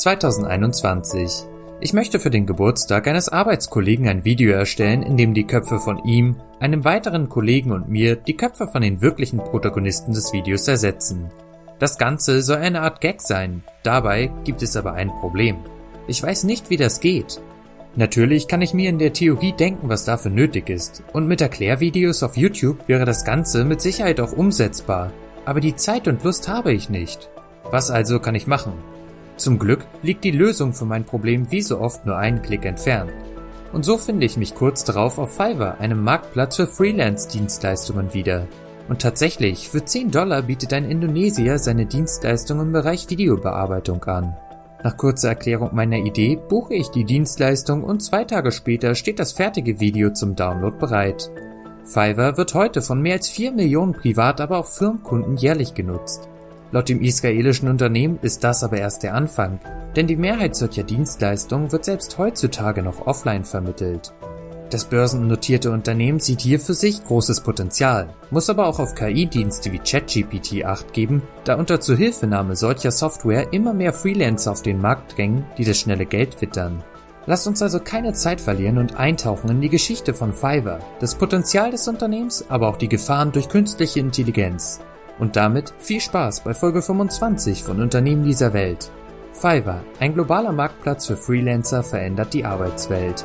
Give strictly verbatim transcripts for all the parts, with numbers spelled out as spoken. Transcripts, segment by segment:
zweitausendeinundzwanzig. Ich möchte für den Geburtstag eines Arbeitskollegen ein Video erstellen, in dem die Köpfe von ihm, einem weiteren Kollegen und mir die Köpfe von den wirklichen Protagonisten des Videos ersetzen. Das Ganze soll eine Art Gag sein, dabei gibt es aber ein Problem. Ich weiß nicht, wie das geht. Natürlich kann ich mir in der Theorie denken, was dafür nötig ist, und mit Erklärvideos auf YouTube wäre das Ganze mit Sicherheit auch umsetzbar, aber die Zeit und Lust habe ich nicht. Was also kann ich machen? Zum Glück liegt die Lösung für mein Problem wie so oft nur einen Klick entfernt. Und so finde ich mich kurz darauf auf Fiverr, einem Marktplatz für Freelance-Dienstleistungen wieder. Und tatsächlich, für zehn Dollar bietet ein Indonesier seine Dienstleistungen im Bereich Videobearbeitung an. Nach kurzer Erklärung meiner Idee buche ich die Dienstleistung und zwei Tage später steht das fertige Video zum Download bereit. Fiverr wird heute von mehr als vier Millionen Privat-, aber auch Firmenkunden jährlich genutzt. Laut dem israelischen Unternehmen ist das aber erst der Anfang, denn die Mehrheit solcher Dienstleistungen wird selbst heutzutage noch offline vermittelt. Das börsennotierte Unternehmen sieht hier für sich großes Potenzial, muss aber auch auf K I-Dienste wie ChatGPT Acht geben, da unter Zuhilfenahme solcher Software immer mehr Freelancer auf den Markt drängen, die das schnelle Geld wittern. Lasst uns also keine Zeit verlieren und eintauchen in die Geschichte von Fiverr, das Potenzial des Unternehmens, aber auch die Gefahren durch künstliche Intelligenz. Und damit viel Spaß bei Folge fünfundzwanzig von Unternehmen dieser Welt. Fiverr, ein globaler Marktplatz für Freelancer, verändert die Arbeitswelt.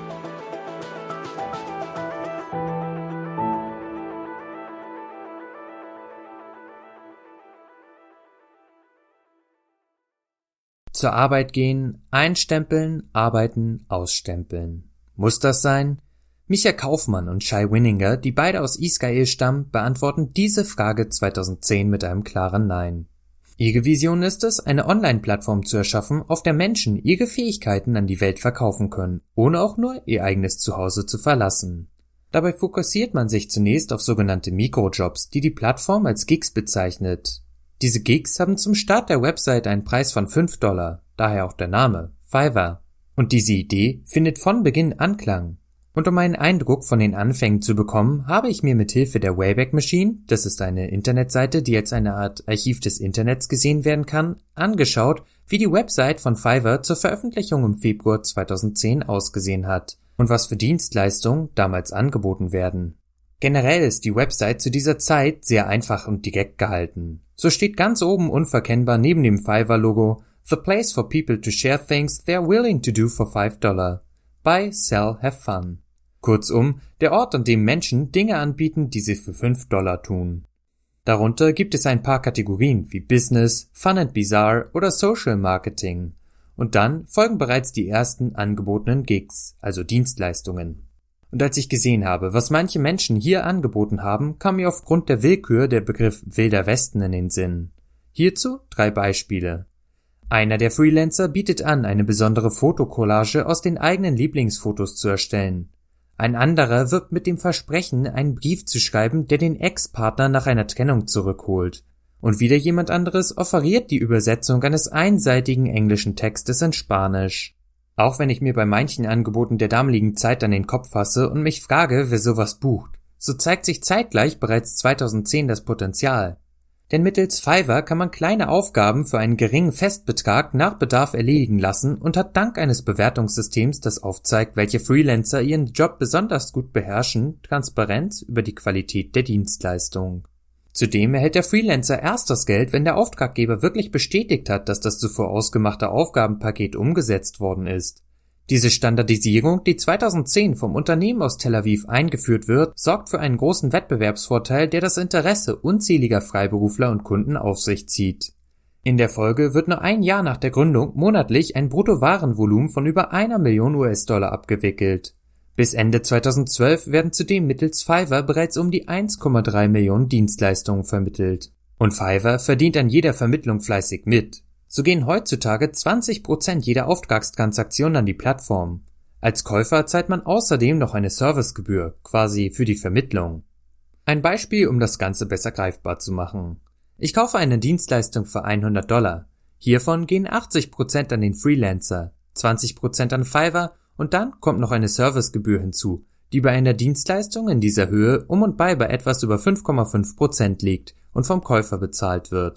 Zur Arbeit gehen, einstempeln, arbeiten, ausstempeln. Muss das sein? Micha Kaufmann und Shai Wininger, die beide aus Israel stammen, beantworten diese Frage zweitausendzehn mit einem klaren Nein. Ihre Vision ist es, eine Online-Plattform zu erschaffen, auf der Menschen ihre Fähigkeiten an die Welt verkaufen können, ohne auch nur ihr eigenes Zuhause zu verlassen. Dabei fokussiert man sich zunächst auf sogenannte Mikrojobs, die die Plattform als Gigs bezeichnet. Diese Gigs haben zum Start der Website einen Preis von fünf Dollar, daher auch der Name, Fiverr. Und diese Idee findet von Beginn Anklang. Und um einen Eindruck von den Anfängen zu bekommen, habe ich mir mit Hilfe der Wayback Machine, das ist eine Internetseite, die als eine Art Archiv des Internets gesehen werden kann, angeschaut, wie die Website von Fiverr zur Veröffentlichung im Februar zweitausendzehn ausgesehen hat und was für Dienstleistungen damals angeboten werden. Generell ist die Website zu dieser Zeit sehr einfach und direkt gehalten. So steht ganz oben unverkennbar neben dem Fiverr-Logo "The place for people to share things they're willing to do for five dollar. Buy, sell, have fun." Kurzum, der Ort, an dem Menschen Dinge anbieten, die sie für fünf Dollar tun. Darunter gibt es ein paar Kategorien wie Business, Fun and Bizarre oder Social Marketing. Und dann folgen bereits die ersten angebotenen Gigs, also Dienstleistungen. Und als ich gesehen habe, was manche Menschen hier angeboten haben, kam mir aufgrund der Willkür der Begriff Wilder Westen in den Sinn. Hierzu drei Beispiele. Einer der Freelancer bietet an, eine besondere Fotokollage aus den eigenen Lieblingsfotos zu erstellen. Ein anderer wirbt mit dem Versprechen, einen Brief zu schreiben, der den Ex-Partner nach einer Trennung zurückholt. Und wieder jemand anderes offeriert die Übersetzung eines einseitigen englischen Textes in Spanisch. Auch wenn ich mir bei manchen Angeboten der damaligen Zeit an den Kopf fasse und mich frage, wer sowas bucht, so zeigt sich zeitgleich bereits zweitausendzehn das Potenzial. Denn mittels Fiverr kann man kleine Aufgaben für einen geringen Festbetrag nach Bedarf erledigen lassen und hat dank eines Bewertungssystems, das aufzeigt, welche Freelancer ihren Job besonders gut beherrschen, Transparenz über die Qualität der Dienstleistung. Zudem erhält der Freelancer erst das Geld, wenn der Auftraggeber wirklich bestätigt hat, dass das zuvor ausgemachte Aufgabenpaket umgesetzt worden ist. Diese Standardisierung, die zweitausendzehn vom Unternehmen aus Tel Aviv eingeführt wird, sorgt für einen großen Wettbewerbsvorteil, der das Interesse unzähliger Freiberufler und Kunden auf sich zieht. In der Folge wird nur ein Jahr nach der Gründung monatlich ein Bruttowarenvolumen von über einer Million U S-Dollar abgewickelt. Bis Ende zweitausendzwölf werden zudem mittels Fiverr bereits um die eins Komma drei Millionen Dienstleistungen vermittelt. Und Fiverr verdient an jeder Vermittlung fleißig mit. So gehen heutzutage zwanzig Prozent jeder Auftragstransaktion an die Plattform. Als Käufer zahlt man außerdem noch eine Servicegebühr, quasi für die Vermittlung. Ein Beispiel, um das Ganze besser greifbar zu machen. Ich kaufe eine Dienstleistung für hundert Dollar. Hiervon gehen achtzig Prozent an den Freelancer, zwanzig Prozent an Fiverr und dann kommt noch eine Servicegebühr hinzu, die bei einer Dienstleistung in dieser Höhe um und bei bei etwas über fünf Komma fünf Prozent liegt und vom Käufer bezahlt wird.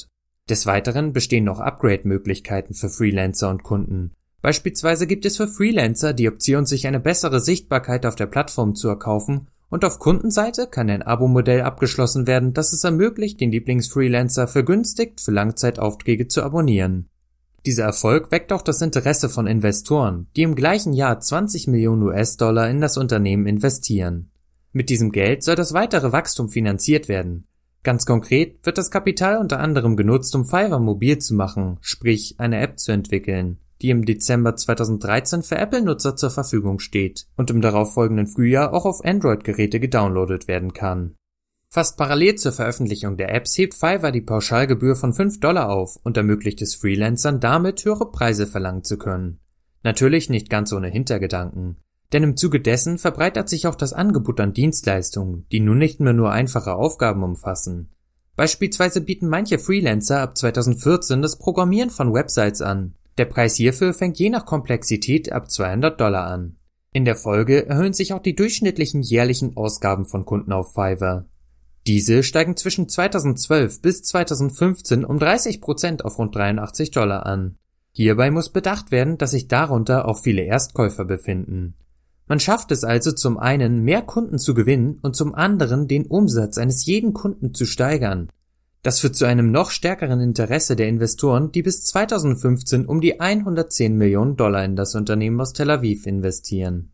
Des Weiteren bestehen noch Upgrade-Möglichkeiten für Freelancer und Kunden. Beispielsweise gibt es für Freelancer die Option, sich eine bessere Sichtbarkeit auf der Plattform zu erkaufen, und auf Kundenseite kann ein Abo-Modell abgeschlossen werden, das es ermöglicht, den Lieblingsfreelancer vergünstigt für Langzeitaufträge zu abonnieren. Dieser Erfolg weckt auch das Interesse von Investoren, die im gleichen Jahr zwanzig Millionen US-Dollar in das Unternehmen investieren. Mit diesem Geld soll das weitere Wachstum finanziert werden. Ganz konkret wird das Kapital unter anderem genutzt, um Fiverr mobil zu machen, sprich eine App zu entwickeln, die im Dezember zweitausenddreizehn für Apple-Nutzer zur Verfügung steht und im darauffolgenden Frühjahr auch auf Android-Geräte gedownloadet werden kann. Fast parallel zur Veröffentlichung der Apps hebt Fiverr die Pauschalgebühr von fünf Dollar auf und ermöglicht es Freelancern damit, höhere Preise verlangen zu können. Natürlich nicht ganz ohne Hintergedanken, denn im Zuge dessen verbreitert sich auch das Angebot an Dienstleistungen, die nun nicht mehr nur einfache Aufgaben umfassen. Beispielsweise bieten manche Freelancer ab zweitausendvierzehn das Programmieren von Websites an. Der Preis hierfür fängt je nach Komplexität ab zweihundert Dollar an. In der Folge erhöhen sich auch die durchschnittlichen jährlichen Ausgaben von Kunden auf Fiverr. Diese steigen zwischen zweitausendzwölf bis zweitausendfünfzehn um dreißig Prozent auf rund dreiundachtzig Dollar an. Hierbei muss bedacht werden, dass sich darunter auch viele Erstkäufer befinden. Man schafft es also zum einen, mehr Kunden zu gewinnen und zum anderen, den Umsatz eines jeden Kunden zu steigern. Das führt zu einem noch stärkeren Interesse der Investoren, die bis zweitausendfünfzehn um die hundertzehn Millionen Dollar in das Unternehmen aus Tel Aviv investieren.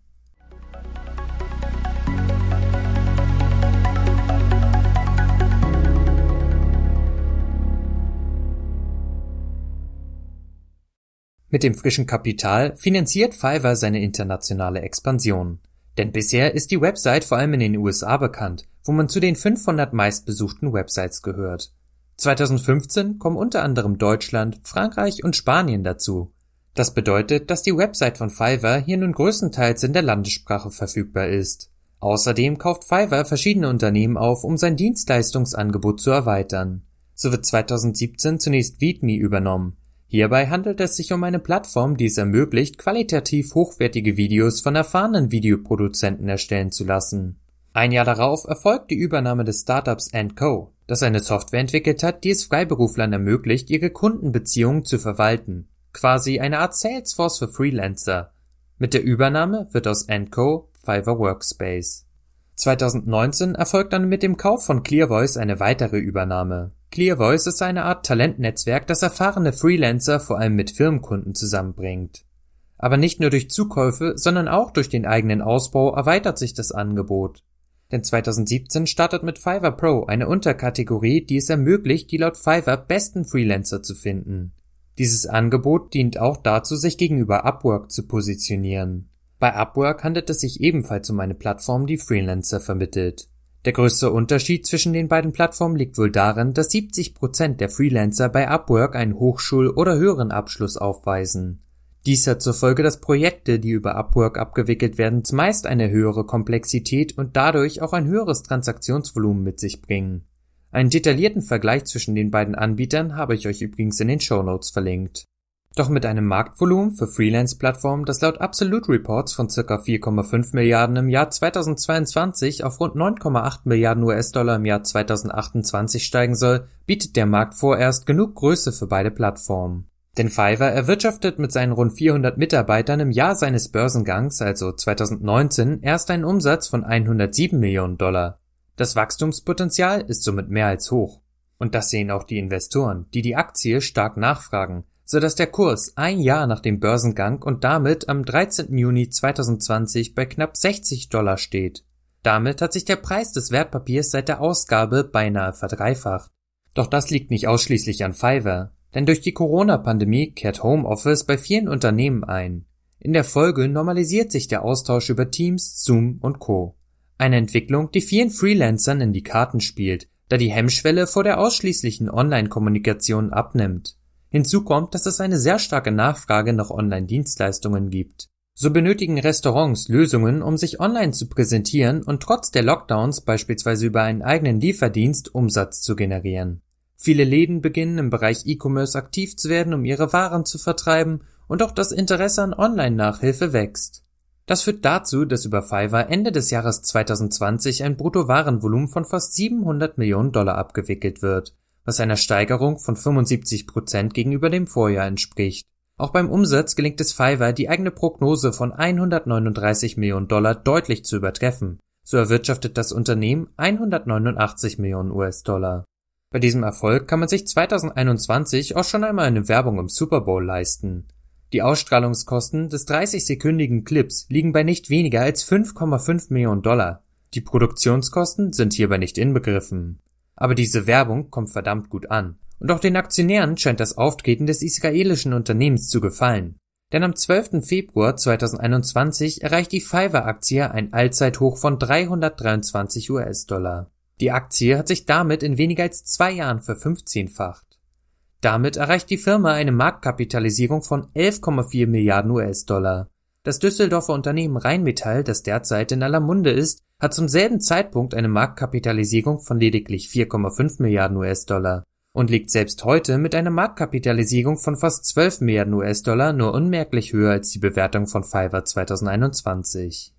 Mit dem frischen Kapital finanziert Fiverr seine internationale Expansion. Denn bisher ist die Website vor allem in den U S A bekannt, wo man zu den fünfhundert meistbesuchten Websites gehört. zweitausendfünfzehn kommen unter anderem Deutschland, Frankreich und Spanien dazu. Das bedeutet, dass die Website von Fiverr hier nun größtenteils in der Landessprache verfügbar ist. Außerdem kauft Fiverr verschiedene Unternehmen auf, um sein Dienstleistungsangebot zu erweitern. So wird zweitausendsiebzehn zunächst Feedme übernommen. Hierbei handelt es sich um eine Plattform, die es ermöglicht, qualitativ hochwertige Videos von erfahrenen Videoproduzenten erstellen zu lassen. Ein Jahr darauf erfolgt die Übernahme des Startups and Co., das eine Software entwickelt hat, die es Freiberuflern ermöglicht, ihre Kundenbeziehungen zu verwalten. Quasi eine Art Salesforce für Freelancer. Mit der Übernahme wird aus and Co. Fiverr Workspace. zweitausendneunzehn erfolgt dann mit dem Kauf von Clearvoice eine weitere Übernahme. Clearvoice ist eine Art Talentnetzwerk, das erfahrene Freelancer vor allem mit Firmenkunden zusammenbringt. Aber nicht nur durch Zukäufe, sondern auch durch den eigenen Ausbau erweitert sich das Angebot. Denn zweitausendsiebzehn startet mit Fiverr Pro eine Unterkategorie, die es ermöglicht, die laut Fiverr besten Freelancer zu finden. Dieses Angebot dient auch dazu, sich gegenüber Upwork zu positionieren. Bei Upwork handelt es sich ebenfalls um eine Plattform, die Freelancer vermittelt. Der größte Unterschied zwischen den beiden Plattformen liegt wohl darin, dass siebzig Prozent der Freelancer bei Upwork einen Hochschul- oder höheren Abschluss aufweisen. Dies hat zur Folge, dass Projekte, die über Upwork abgewickelt werden, zumeist eine höhere Komplexität und dadurch auch ein höheres Transaktionsvolumen mit sich bringen. Einen detaillierten Vergleich zwischen den beiden Anbietern habe ich euch übrigens in den Shownotes verlinkt. Doch mit einem Marktvolumen für Freelance-Plattformen, das laut Absolute Reports von ca. vier Komma fünf Milliarden im Jahr zweitausendzweiundzwanzig auf rund neun Komma acht Milliarden U S-Dollar im Jahr zweitausendachtundzwanzig steigen soll, bietet der Markt vorerst genug Größe für beide Plattformen. Denn Fiverr erwirtschaftet mit seinen rund vierhundert Mitarbeitern im Jahr seines Börsengangs, also zweitausendneunzehn, erst einen Umsatz von hundertsieben Millionen Dollar. Das Wachstumspotenzial ist somit mehr als hoch. Und das sehen auch die Investoren, die die Aktie stark nachfragen, sodass der Kurs ein Jahr nach dem Börsengang und damit am dreizehnten Juni zweitausendzwanzig bei knapp sechzig Dollar steht. Damit hat sich der Preis des Wertpapiers seit der Ausgabe beinahe verdreifacht. Doch das liegt nicht ausschließlich an Fiverr, denn durch die Corona-Pandemie kehrt Homeoffice bei vielen Unternehmen ein. In der Folge normalisiert sich der Austausch über Teams, Zoom und Co. Eine Entwicklung, die vielen Freelancern in die Karten spielt, da die Hemmschwelle vor der ausschließlichen Online-Kommunikation abnimmt. Hinzu kommt, dass es eine sehr starke Nachfrage nach Online-Dienstleistungen gibt. So benötigen Restaurants Lösungen, um sich online zu präsentieren und trotz der Lockdowns beispielsweise über einen eigenen Lieferdienst Umsatz zu generieren. Viele Läden beginnen im Bereich E-Commerce aktiv zu werden, um ihre Waren zu vertreiben, und auch das Interesse an Online-Nachhilfe wächst. Das führt dazu, dass über Fiverr Ende des Jahres zweitausendzwanzig ein Bruttowarenvolumen von fast siebenhundert Millionen Dollar abgewickelt wird, was einer Steigerung von fünfundsiebzig Prozent gegenüber dem Vorjahr entspricht. Auch beim Umsatz gelingt es Fiverr, die eigene Prognose von hundertneununddreißig Millionen Dollar deutlich zu übertreffen. So erwirtschaftet das Unternehmen hundertneunundachtzig Millionen U S-Dollar. Bei diesem Erfolg kann man sich zweitausendeinundzwanzig auch schon einmal eine Werbung im Super Bowl leisten. Die Ausstrahlungskosten des dreißig-sekündigen Clips liegen bei nicht weniger als fünf Komma fünf Millionen Dollar. Die Produktionskosten sind hierbei nicht inbegriffen. Aber diese Werbung kommt verdammt gut an. Und auch den Aktionären scheint das Auftreten des israelischen Unternehmens zu gefallen. Denn am zwölften Februar zweitausendeinundzwanzig erreicht die Fiverr-Aktie ein Allzeithoch von dreihundertdreiundzwanzig U S-Dollar. Die Aktie hat sich damit in weniger als zwei Jahren verfünfzehnfacht. Damit erreicht die Firma eine Marktkapitalisierung von elf Komma vier Milliarden U S-Dollar. Das Düsseldorfer Unternehmen Rheinmetall, das derzeit in aller Munde ist, hat zum selben Zeitpunkt eine Marktkapitalisierung von lediglich vier Komma fünf Milliarden U S-Dollar und liegt selbst heute mit einer Marktkapitalisierung von fast zwölf Milliarden U S-Dollar nur unmerklich höher als die Bewertung von Fiverr zweitausendeinundzwanzig.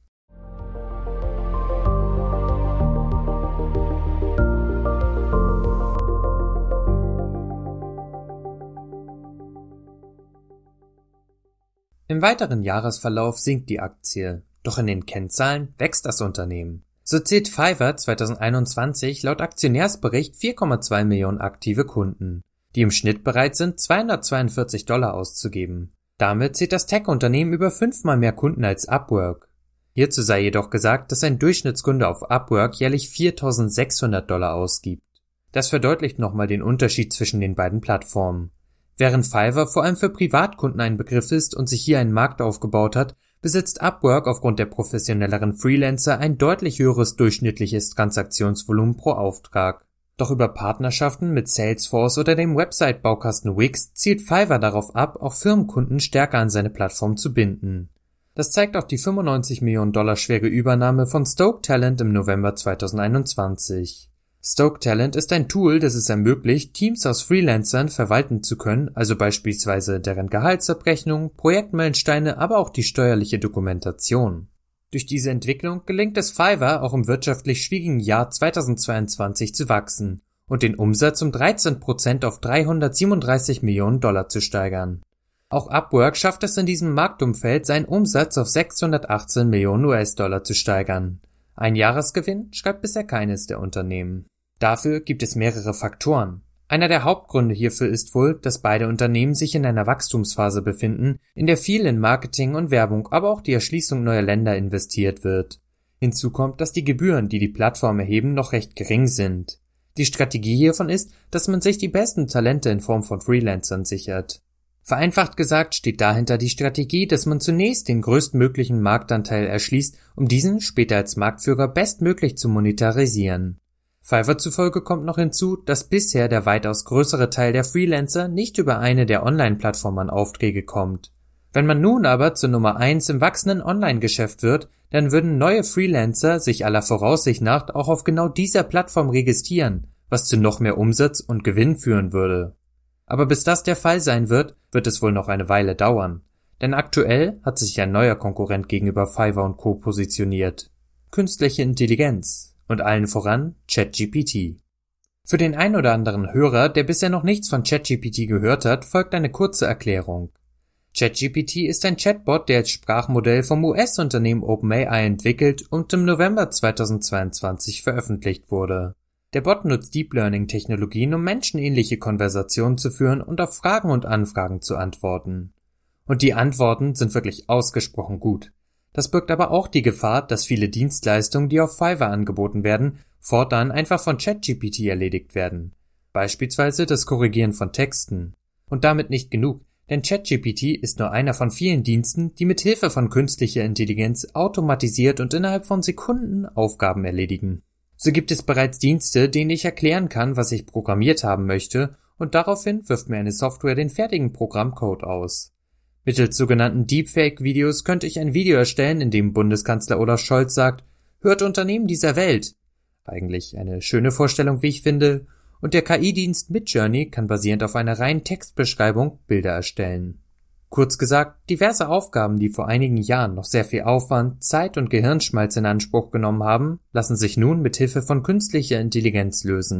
Im weiteren Jahresverlauf sinkt die Aktie, doch in den Kennzahlen wächst das Unternehmen. So zählt Fiverr zweitausendeinundzwanzig laut Aktionärsbericht vier Komma zwei Millionen aktive Kunden, die im Schnitt bereit sind, zweihundertzweiundvierzig Dollar auszugeben. Damit zählt das Tech-Unternehmen über fünfmal mehr Kunden als Upwork. Hierzu sei jedoch gesagt, dass ein Durchschnittskunde auf Upwork jährlich viertausendsechshundert Dollar ausgibt. Das verdeutlicht nochmal den Unterschied zwischen den beiden Plattformen. Während Fiverr vor allem für Privatkunden ein Begriff ist und sich hier einen Markt aufgebaut hat, besitzt Upwork aufgrund der professionelleren Freelancer ein deutlich höheres durchschnittliches Transaktionsvolumen pro Auftrag. Doch über Partnerschaften mit Salesforce oder dem Website-Baukasten Wix zielt Fiverr darauf ab, auch Firmenkunden stärker an seine Plattform zu binden. Das zeigt auch die fünfundneunzig Millionen Dollar schwere Übernahme von Stoke Talent im November zweitausendeinundzwanzig. Stoke Talent ist ein Tool, das es ermöglicht, Teams aus Freelancern verwalten zu können, also beispielsweise deren Gehaltsabrechnung, Projektmeilensteine, aber auch die steuerliche Dokumentation. Durch diese Entwicklung gelingt es Fiverr auch im wirtschaftlich schwierigen Jahr zweitausendzweiundzwanzig zu wachsen und den Umsatz um dreizehn Prozent auf dreihundertsiebenunddreißig Millionen Dollar zu steigern. Auch Upwork schafft es in diesem Marktumfeld, seinen Umsatz auf sechshundertachtzehn Millionen U S-Dollar zu steigern. Ein Jahresgewinn schreibt bisher keines der Unternehmen. Dafür gibt es mehrere Faktoren. Einer der Hauptgründe hierfür ist wohl, dass beide Unternehmen sich in einer Wachstumsphase befinden, in der viel in Marketing und Werbung, aber auch die Erschließung neuer Länder investiert wird. Hinzu kommt, dass die Gebühren, die die Plattform erheben, noch recht gering sind. Die Strategie hiervon ist, dass man sich die besten Talente in Form von Freelancern sichert. Vereinfacht gesagt steht dahinter die Strategie, dass man zunächst den größtmöglichen Marktanteil erschließt, um diesen später als Marktführer bestmöglich zu monetarisieren. Fiverr zufolge kommt noch hinzu, dass bisher der weitaus größere Teil der Freelancer nicht über eine der Online-Plattformen an Aufträge kommt. Wenn man nun aber zur Nummer eins im wachsenden Online-Geschäft wird, dann würden neue Freelancer sich aller Voraussicht nach auch auf genau dieser Plattform registrieren, was zu noch mehr Umsatz und Gewinn führen würde. Aber bis das der Fall sein wird, wird es wohl noch eine Weile dauern. Denn aktuell hat sich ein neuer Konkurrent gegenüber Fiverr und Co. positioniert. Künstliche Intelligenz. Und allen voran ChatGPT. Für den ein oder anderen Hörer, der bisher noch nichts von ChatGPT gehört hat, folgt eine kurze Erklärung. ChatGPT ist ein Chatbot, der als Sprachmodell vom U S-Unternehmen OpenAI entwickelt und im November zweitausendzweiundzwanzig veröffentlicht wurde. Der Bot nutzt Deep Learning-Technologien, um menschenähnliche Konversationen zu führen und auf Fragen und Anfragen zu antworten. Und die Antworten sind wirklich ausgesprochen gut. Das birgt aber auch die Gefahr, dass viele Dienstleistungen, die auf Fiverr angeboten werden, fortan einfach von ChatGPT erledigt werden. Beispielsweise das Korrigieren von Texten. Und damit nicht genug, denn ChatGPT ist nur einer von vielen Diensten, die mit Hilfe von künstlicher Intelligenz automatisiert und innerhalb von Sekunden Aufgaben erledigen. So gibt es bereits Dienste, denen ich erklären kann, was ich programmiert haben möchte, und daraufhin wirft mir eine Software den fertigen Programmcode aus. Mittels sogenannten Deepfake-Videos könnte ich ein Video erstellen, in dem Bundeskanzler Olaf Scholz sagt, hört Unternehmen dieser Welt. Eigentlich eine schöne Vorstellung, wie ich finde, und der K I-Dienst Midjourney kann basierend auf einer reinen Textbeschreibung Bilder erstellen. Kurz gesagt, diverse Aufgaben, die vor einigen Jahren noch sehr viel Aufwand, Zeit und Gehirnschmalz in Anspruch genommen haben, lassen sich nun mit Hilfe von künstlicher Intelligenz lösen.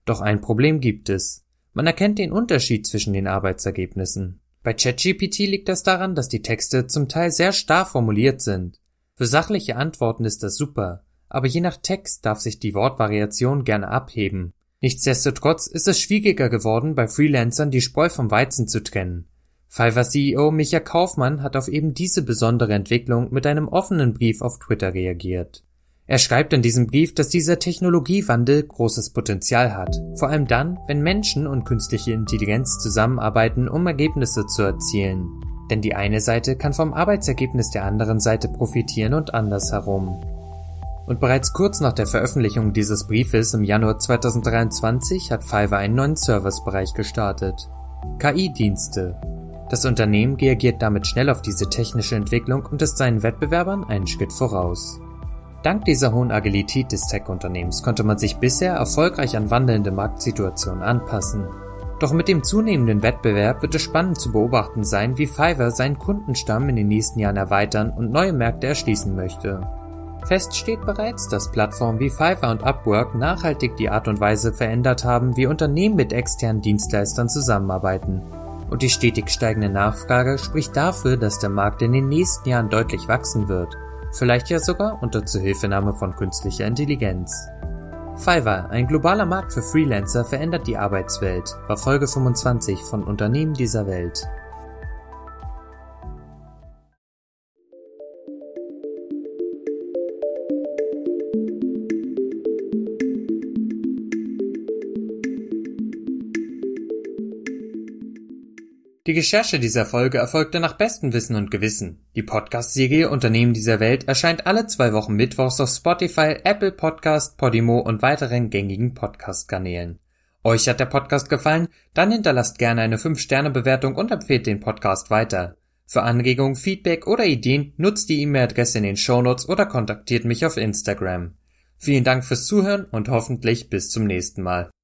Doch ein Problem gibt es. Man erkennt den Unterschied zwischen den Arbeitsergebnissen. Bei ChatGPT liegt das daran, dass die Texte zum Teil sehr starr formuliert sind. Für sachliche Antworten ist das super, aber je nach Text darf sich die Wortvariation gerne abheben. Nichtsdestotrotz ist es schwieriger geworden, bei Freelancern die Spreu vom Weizen zu trennen. Fiverr-C E O Micha Kaufmann hat auf eben diese besondere Entwicklung mit einem offenen Brief auf Twitter reagiert. Er schreibt in diesem Brief, dass dieser Technologiewandel großes Potenzial hat, vor allem dann, wenn Menschen und künstliche Intelligenz zusammenarbeiten, um Ergebnisse zu erzielen. Denn die eine Seite kann vom Arbeitsergebnis der anderen Seite profitieren und andersherum. Und bereits kurz nach der Veröffentlichung dieses Briefes im Januar zweitausenddreiundzwanzig hat Fiverr einen neuen Servicebereich gestartet: K I-Dienste. Das Unternehmen reagiert damit schnell auf diese technische Entwicklung und ist seinen Wettbewerbern einen Schritt voraus. Dank dieser hohen Agilität des Tech-Unternehmens konnte man sich bisher erfolgreich an wandelnde Marktsituationen anpassen. Doch mit dem zunehmenden Wettbewerb wird es spannend zu beobachten sein, wie Fiverr seinen Kundenstamm in den nächsten Jahren erweitern und neue Märkte erschließen möchte. Fest steht bereits, dass Plattformen wie Fiverr und Upwork nachhaltig die Art und Weise verändert haben, wie Unternehmen mit externen Dienstleistern zusammenarbeiten. Und die stetig steigende Nachfrage spricht dafür, dass der Markt in den nächsten Jahren deutlich wachsen wird. Vielleicht ja sogar unter Zuhilfenahme von künstlicher Intelligenz. Fiverr, ein globaler Markt für Freelancer, verändert die Arbeitswelt, war Folge fünfundzwanzig von Unternehmen dieser Welt. Die Recherche dieser Folge erfolgte nach bestem Wissen und Gewissen. Die Podcast-Serie Unternehmen dieser Welt erscheint alle zwei Wochen mittwochs auf Spotify, Apple Podcast, Podimo und weiteren gängigen Podcast-Kanälen. Euch hat der Podcast gefallen? Dann hinterlasst gerne eine fünf Sterne Bewertung und empfehlt den Podcast weiter. Für Anregungen, Feedback oder Ideen nutzt die E-Mail-Adresse in den Shownotes oder kontaktiert mich auf Instagram. Vielen Dank fürs Zuhören und hoffentlich bis zum nächsten Mal.